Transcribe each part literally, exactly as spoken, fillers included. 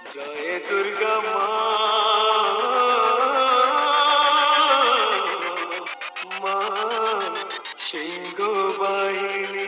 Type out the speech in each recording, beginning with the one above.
জয় দুর্গা মা, মা সিংহ বাহিনী।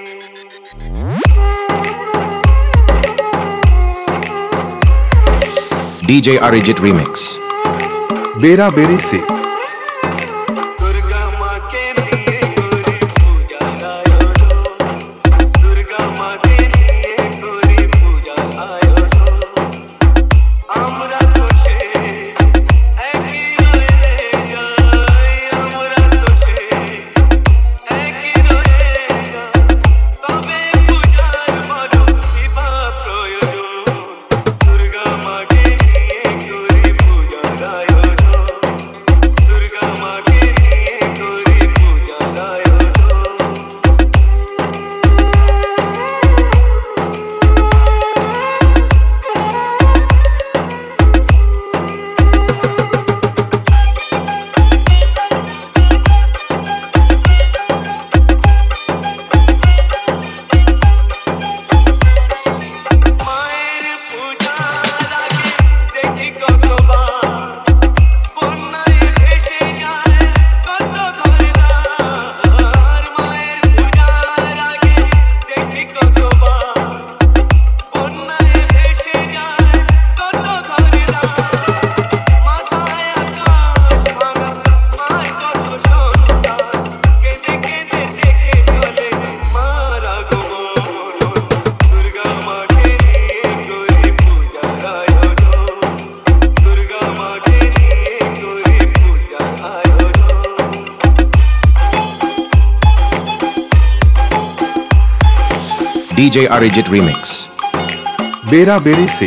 D J Arijit Remix बेरा बेरी से দুর্গা মাকে নিয়ে করি পূজার আয়োজন, দুর্গা মাকে নিয়ে করি পূজার আয়োজন। আমরা তো সে একই রয়ে যাই, আমরা তো সে একই রয়ে যাই, তবে পূজার বড় বিভা প্রয়োজন। দুর্গা মাকে নিয়ে করি পূজার আয়োজন, দুর্গা মাকে নিয়ে করি পূজার আয়োজন। মায়ের পূজার আগে দেখি কতবার বন্যায় ভেসে যায় কত ঘরবার। মায়ের পূজার আগে দেখি কতবার বন্যায় ভেসে যায় কত ঘরবার। মাথায় আকাশ ভাঙা মায় কত সন্তান, কেঁদে কেঁদে দেখে চলে মার আগমন। দুর্গা মাকে নিয়ে করি পূজার আয়োজন, দুর্গা মাকে নিয়ে করি পূজার আয়োজন। D J Arijit Remix बेरा बेरी से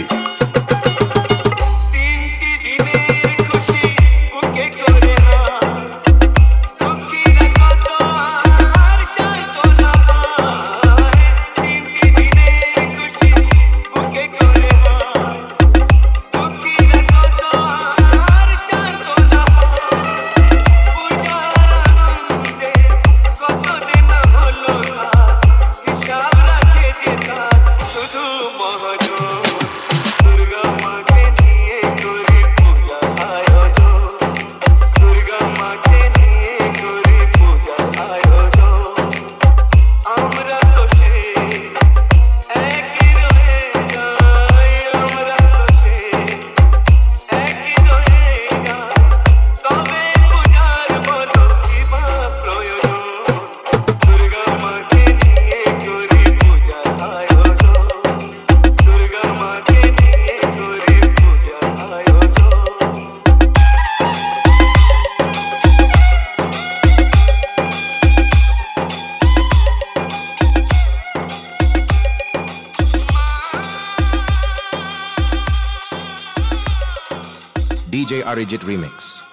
তিনটি দিনের খুশি বুকে করে হাত, দুঃখীরা কত আর সইতো না পায়। তিনটি দিনের খুশি বুকে করে হাত, দুঃখীরা কত আর সইতো না পায়। পূজার আনন্দে কতদিন হলো রাত, হিসাব রাখে যে তার শুধু মহাজন। দুর্গা মাকে নিয়ে করি পূজার আয়োজন, দুর্গা মাকে নিয়ে করি পূজার আয়োজন। আমরা তো সে একই রয়ে যাই, আমরা তো সে একই রয়ে যাই, তবে পূজার বড় বিভা প্রয়োজন। দুর্গা মাকে নিয়ে করি পূজার আয়োজন, দুর্গা মাকে নিয়ে করি পূজার আয়োজন। D J Arijit Remix